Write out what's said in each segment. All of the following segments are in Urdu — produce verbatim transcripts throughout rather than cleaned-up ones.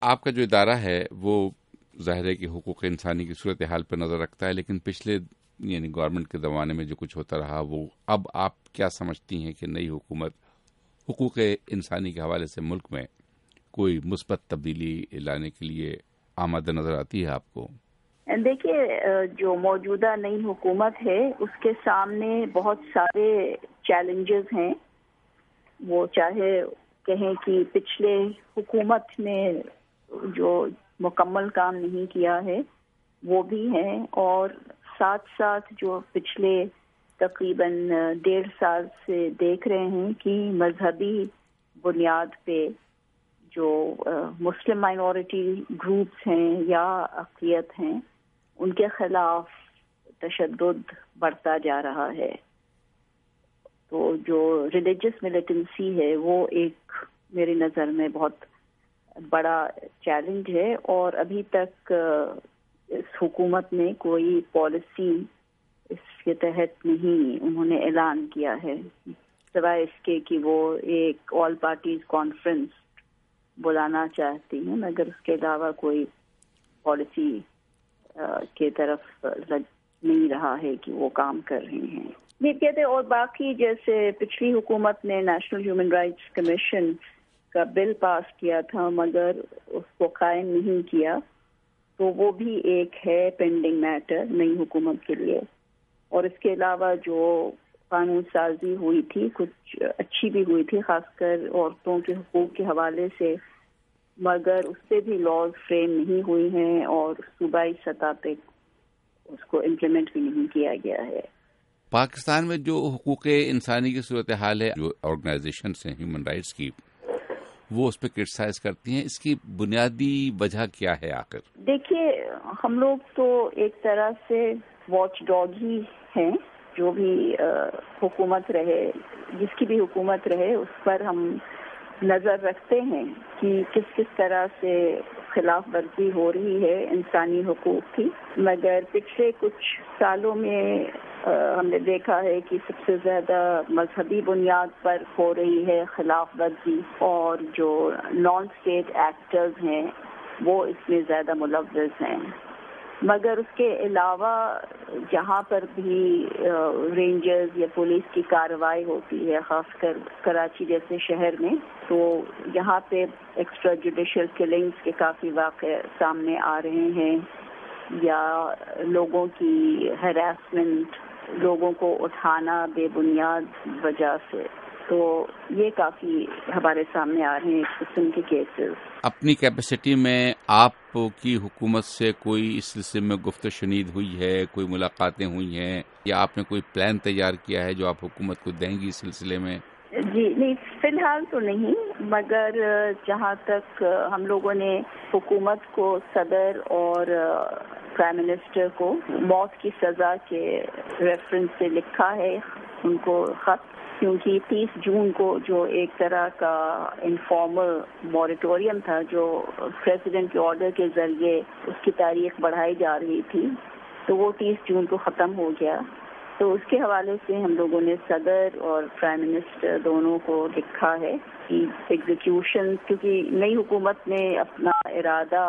آپ کا جو ادارہ ہے وہ ظاہر ہے کہ حقوق انسانی کی صورتحال پر نظر رکھتا ہے، لیکن پچھلے یعنی گورنمنٹ کے زمانے میں جو کچھ ہوتا رہا وہ اب آپ کیا سمجھتی ہیں کہ نئی حکومت حقوق انسانی کے حوالے سے ملک میں کوئی مثبت تبدیلی لانے کے لیے آمادہ نظر آتی ہے آپ کو؟ دیکھیے، جو موجودہ نئی حکومت ہے اس کے سامنے بہت سارے چیلنجز ہیں. وہ چاہے کہیں کہ پچھلے حکومت نے جو مکمل کام نہیں کیا ہے وہ بھی ہیں، اور ساتھ ساتھ جو پچھلے تقریباً ڈیڑھ سال سے دیکھ رہے ہیں کہ مذہبی بنیاد پہ جو مسلم مائنورٹی گروپس ہیں یا اقلیت ہیں ان کے خلاف تشدد بڑھتا جا رہا ہے. تو جو ریلیجس ملیٹنسی ہے وہ ایک میری نظر میں بہت بڑا چیلنج ہے، اور ابھی تک اس حکومت نے کوئی پالیسی اس کے تحت نہیں انہوں نے اعلان کیا ہے، سوائے اس کے کہ وہ ایک آل پارٹیز کانفرنس بلانا چاہتی ہیں، مگر اس کے علاوہ کوئی پالیسی کی طرف نہیں رہا ہے کہ وہ کام کر رہے ہیں. یہ کہتے اور باقی جیسے پچھلی حکومت نے نیشنل ہیومن رائٹس کمیشن کا بل پاس کیا تھا مگر اس کو قائم نہیں کیا، تو وہ بھی ایک ہے پینڈنگ میٹر نئی حکومت کے لیے. اور اس کے علاوہ جو قانون سازی ہوئی تھی کچھ اچھی بھی ہوئی تھی، خاص کر عورتوں کے حقوق کے حوالے سے، مگر اس سے بھی لاز فریم نہیں ہوئی ہیں اور صوبائی سطح پہ اس کو امپلیمنٹ بھی نہیں کیا گیا ہے. پاکستان میں جو حقوق انسانی کی صورتحال ہے، جو آرگنائزیشنز ہیں ہیومن رائٹس کی، وہ اس پہ کرٹیسائز کرتی ہیں، اس کی بنیادی وجہ کیا ہے آخر؟ دیکھیے، ہم لوگ تو ایک طرح سے واچ ڈاگ ہی ہیں. جو بھی حکومت رہے، جس کی بھی حکومت رہے، اس پر ہم نظر رکھتے ہیں کہ کس کس طرح سے خلاف ورزی ہو رہی ہے انسانی حقوق کی. مگر پچھلے کچھ سالوں میں ہم نے دیکھا ہے کہ سب سے زیادہ مذہبی بنیاد پر ہو رہی ہے خلاف ورزی، اور جو نان اسٹیٹ ایکٹرز ہیں وہ اس میں زیادہ ملوث ہیں. مگر اس کے علاوہ جہاں پر بھی رینجرز یا پولیس کی کارروائی ہوتی ہے، خاص کر کراچی جیسے شہر میں، تو یہاں پہ ایکسٹرا جوڈیشل کلنگز کے کافی واقع سامنے آ رہے ہیں، یا لوگوں کی ہراسمنٹ، لوگوں کو اٹھانا بے بنیاد وجہ سے. تو یہ کافی ہمارے سامنے آ رہے ہیں اس قسم کے کیسز. اپنی کیپیسٹی میں آپ کی حکومت سے کوئی اس سلسلے میں گفت و شنید ہوئی ہے، کوئی ملاقاتیں ہوئی ہیں، یا آپ نے کوئی پلان تیار کیا ہے جو آپ حکومت کو دیں گی اس سلسلے میں؟ جی نہیں، فی الحال تو نہیں، مگر جہاں تک ہم لوگوں نے حکومت کو، صدر اور پرائم منسٹر کو موت کی سزا کے ریفرنس سے لکھا ہے ان کو خط، کیونکہ تیس جون کو جو ایک طرح کا انفارمل موریٹوریم تھا جو پریزیڈنٹ کے آرڈر کے ذریعے اس کی تاریخ بڑھائی جا رہی تھی، تو وہ تیس جون کو ختم ہو گیا. تو اس کے حوالے سے ہم لوگوں نے صدر اور پرائم منسٹر دونوں کو لکھا ہے کہ ایگزیکیوشن، کیونکہ نئی حکومت نے اپنا ارادہ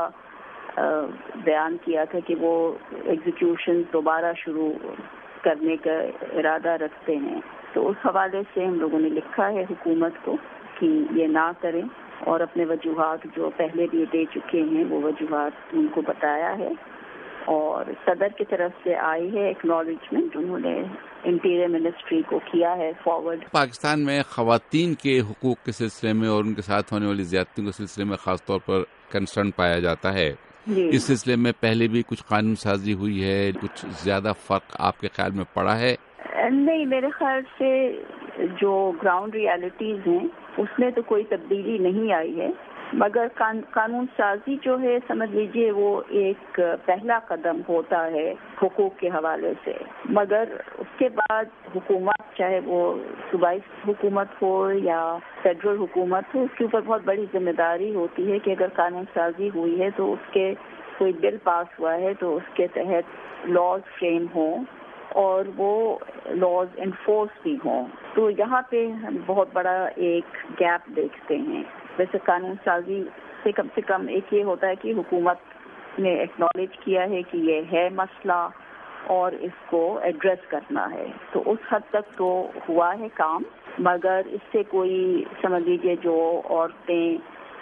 بیان کیا تھا کہ وہ ایگزیکیوشن دوبارہ شروع کرنے کا ارادہ رکھتے ہیں. تو اس حوالے سے ہم لوگوں نے لکھا ہے حکومت کو کہ یہ نہ کریں، اور اپنے وجوہات جو پہلے بھی دے چکے ہیں وہ وجوہات ان کو بتایا ہے. اور صدر کی طرف سے آئی ہے ایکنالجمنٹ، انہوں نے انٹیریئر منسٹری کو کیا ہے فارورڈ. پاکستان میں خواتین کے حقوق کے سلسلے میں اور ان کے ساتھ ہونے والی زیادتیوں کے سلسلے میں خاص طور پر کنسرن پایا جاتا ہے. جی. اس سلسلے میں پہلے بھی کچھ قانون سازی ہوئی ہے، کچھ زیادہ فرق آپ کے خیال میں پڑا ہے؟ نہیں، میرے خیال سے جو گراؤنڈ ریالٹیز ہیں اس میں تو کوئی تبدیلی نہیں آئی ہے، مگر قانون سازی جو ہے سمجھ لیجئے وہ ایک پہلا قدم ہوتا ہے حقوق کے حوالے سے. مگر اس کے بعد حکومت، چاہے وہ صوبائی حکومت ہو یا فیڈرل حکومت ہو، اس کے اوپر بہت بڑی ذمہ داری ہوتی ہے کہ اگر قانون سازی ہوئی ہے تو اس کے کوئی بل پاس ہوا ہے تو اس کے تحت لاز فریم ہوں اور وہ لاز انفورس بھی ہوں. تو یہاں پہ ہم بہت بڑا ایک گیپ دیکھتے ہیں. ویسے قانون سازی سے کم سے کم ایک یہ ہوتا ہے کہ حکومت نے ایکنالج کیا ہے کہ یہ ہے مسئلہ اور اس کو ایڈریس کرنا ہے. تو اس حد تک تو ہوا ہے کام، مگر اس سے کوئی سمجھ لیجیے جو عورتیں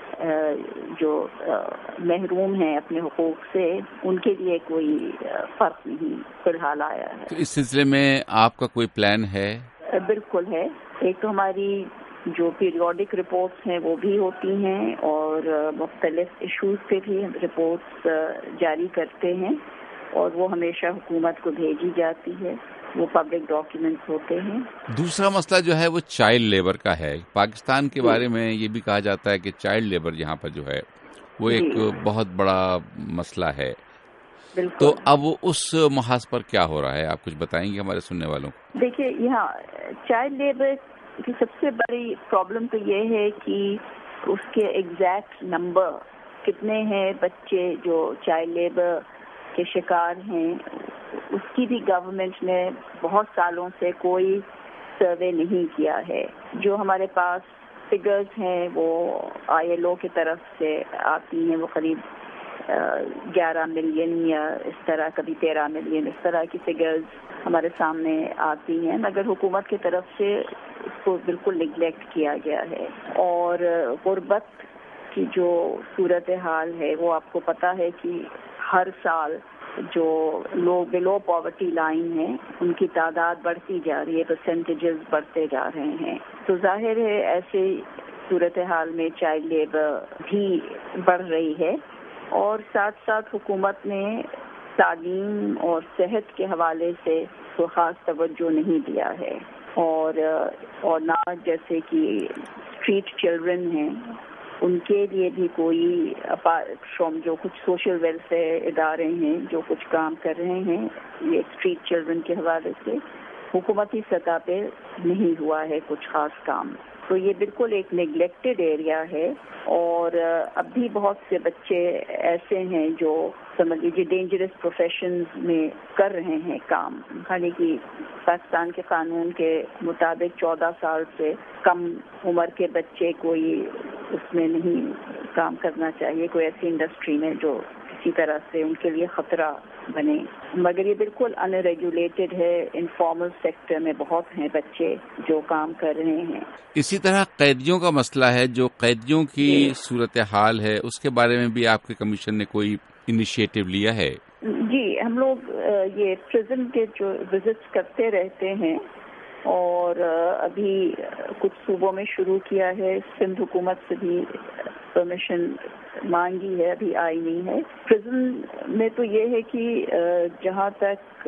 جو محروم ہیں اپنے حقوق سے، ان کے لیے کوئی فرق نہیں فی الحال آیا ہے. تو اس سلسلے میں آپ کا کوئی پلان ہے؟ بالکل ہے. ایک تو ہماری جو پیریوڈک رپورٹس ہیں وہ بھی ہوتی ہیں، اور مختلف ایشوز پہ بھی رپورٹس جاری کرتے ہیں، اور وہ ہمیشہ حکومت کو بھیجی جاتی ہے. وہ پبلک ڈاکیومنٹس ہوتے ہیں. دوسرا مسئلہ جو ہے وہ چائلڈ لیبر کا ہے. پاکستان کے بارے میں یہ بھی کہا جاتا ہے کہ چائلڈ لیبر یہاں پر جو ہے وہ ایک بہت بڑا مسئلہ ہے. تو اب اس محاذ پر کیا ہو رہا ہے، آپ کچھ بتائیں گے ہمارے سننے والوں کو؟ دیکھیے، یہاں چائلڈ لیبر کی سب سے بڑی پرابلم تو یہ ہے کہ اس کے ایگزیکٹ نمبر کتنے ہیں بچے جو چائلڈ لیبر کے شکار ہیں، اس کی بھی گورنمنٹ نے بہت سالوں سے کوئی سروے نہیں کیا ہے. جو ہمارے پاس فگرز ہیں وہ آئی ایل او کی طرف سے آتی ہیں، وہ قریب گیارہ ملین یا اس طرح، کبھی تیرہ ملین، اس طرح کی فگرز ہمارے سامنے آتی ہیں، مگر حکومت کی طرف سے اس کو بالکل نگلیکٹ کیا گیا ہے. اور غربت کی جو صورتحال ہے وہ آپ کو پتہ ہے کہ ہر سال جو لوگ بلو پاورٹی لائن ہیں ان کی تعداد بڑھتی جا رہی ہے، پرسنٹیجز بڑھتے جا رہے ہیں. تو ظاہر ہے ایسے صورتحال میں چائلڈ لیبر بھی بڑھ رہی ہے. اور ساتھ ساتھ حکومت نے تعلیم اور صحت کے حوالے سے تو خاص توجہ نہیں دیا ہے، اور اور نہ جیسے کہ اسٹریٹ چلڈرن ہیں ان کے لیے بھی کوئی اپارٹ فرام جو کچھ سوشل ویلفیئر ادارے ہیں جو کچھ کام کر رہے ہیں یہ اسٹریٹ چلڈرن کے حوالے سے حکومتی سطح پہ نہیں ہوا ہے کچھ خاص کام. تو یہ بالکل ایک نیگلیکٹڈ ایریا ہے. اور اب بھی بہت سے بچے ایسے ہیں جو سمجھ لیجیے ڈینجرس پروفیشنز میں کر رہے ہیں کام، حالانکہ پاکستان کے قانون کے مطابق چودہ سال سے کم عمر کے بچے کوئی اس میں نہیں کام کرنا چاہیے، کوئی ایسی انڈسٹری میں جو کسی طرح سے ان کے لیے خطرہ بنے. مگر یہ بالکل ان ریگولیٹڈ ہے. انفارمل سیکٹر میں بہت ہیں بچے جو کام کر رہے ہیں. اسی طرح قیدیوں کا مسئلہ ہے، جو قیدیوں کی صورتحال ہے اس کے بارے میں بھی آپ کے کمیشن نے کوئی انیشیٹو لیا ہے؟ جی، ہم لوگ یہ پریزن کے جو وزٹس کرتے رہتے ہیں، اور ابھی کچھ صوبوں میں شروع کیا ہے. سندھ حکومت سے بھی پرمیشن مانگی ہے، ابھی آئی نہیں ہے. پریزن میں تو یہ ہے کہ جہاں تک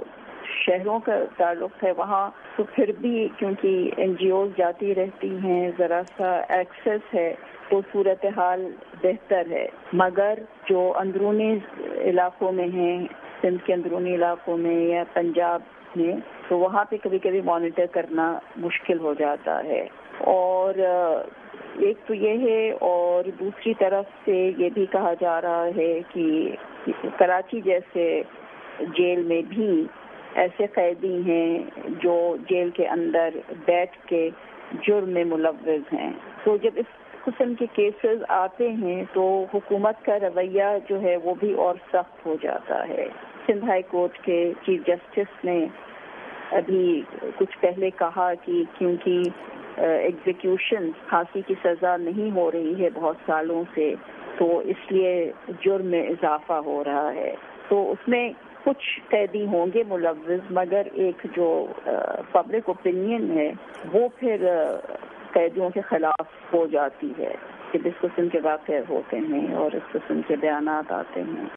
شہروں کا تعلق ہے وہاں تو پھر بھی کیونکہ این جی اوز جاتی رہتی ہیں، ذرا سا ایکسیس ہے تو صورتحال بہتر ہے. مگر جو اندرونی علاقوں میں ہیں، سندھ کے اندرونی علاقوں میں یا پنجاب میں، تو وہاں پہ کبھی کبھی مانیٹر کرنا مشکل ہو جاتا ہے. اور ایک تو یہ ہے، اور دوسری طرف سے یہ بھی کہا جا رہا ہے کہ کراچی جیسے جیل میں بھی ایسے قیدی ہیں جو جیل کے اندر بیٹھ کے جرم میں ملوث ہیں. تو جب اس قسم کے کیسز آتے ہیں تو حکومت کا رویہ جو ہے وہ بھی اور سخت ہو جاتا ہے. سندھ ہائی کورٹ کے چیف جسٹس نے ابھی کچھ پہلے کہا کہ کیونکہ ایگزیکیوشن پھانسی کی سزا نہیں ہو رہی ہے بہت سالوں سے، تو اس لیے جرم میں اضافہ ہو رہا ہے. تو اس میں کچھ قیدی ہوں گے ملوث، مگر ایک جو پبلک اوپینین ہے وہ پھر قیدیوں کے خلاف ہو جاتی ہے کہ جس قسم کے واقع ہوتے ہیں اور اس قسم کے بیانات آتے ہیں.